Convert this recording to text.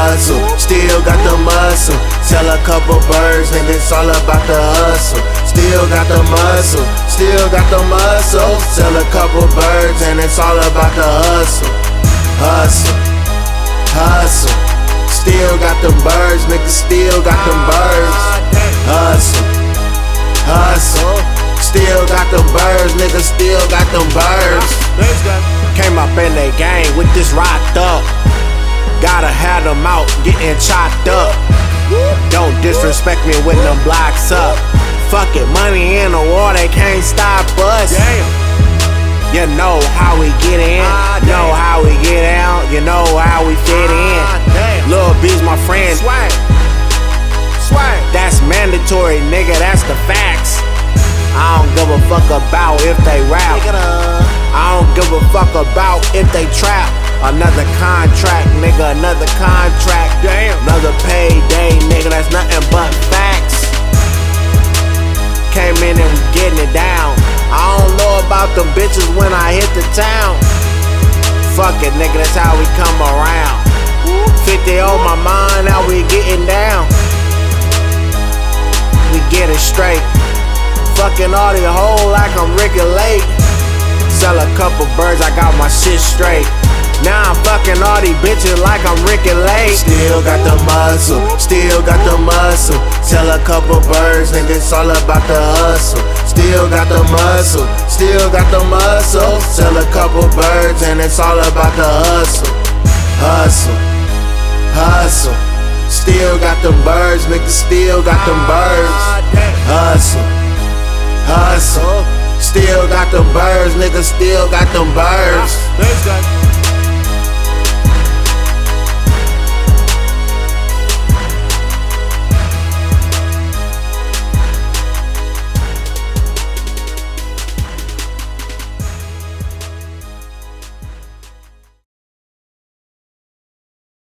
muscle, still got the muscle. Sell a couple birds, nigga, it's all about the hustle. Still got the muscle, still got the muscle. Sell a couple birds and it's all about the hustle. Hustle, hustle. Still got them birds, nigga, still got them birds. Hustle, hustle. Still got them birds, nigga, still got them birds. Came up in the game with this rocked up. Gotta have them out, getting chopped up. Don't disrespect me with them blocks up. Fuck it, money in the war, they can't stop us. You know how we get in, know how we get out, you know how we fit in. Lil B's my friend. Swag. That's mandatory, nigga, that's the facts. I don't give a fuck about if they rap. I don't give a fuck about if they trap. Another contract, nigga, another contract. Another payday, nigga, that's nothing but facts. Came in and we getting it down. I don't know about them bitches when I hit the town. Fuck it, nigga, that's how we come around. 50 on my mind, now we getting down. We get it straight. Fucking all the hoes like I'm Ricky Lake. Sell a couple birds, I got my shit straight. Now I'm fucking all these bitches like I'm Ricky Lake. Still got the muscle, still got the muscle. Sell a couple birds, nigga, it's all about the hustle. Still got the muscle, still got the muscle. Sell a couple birds and it's all about the hustle. Hustle, hustle. Still got them birds, nigga, still got them birds. Hustle, hustle. Still got them birds, nigga, still got them birds.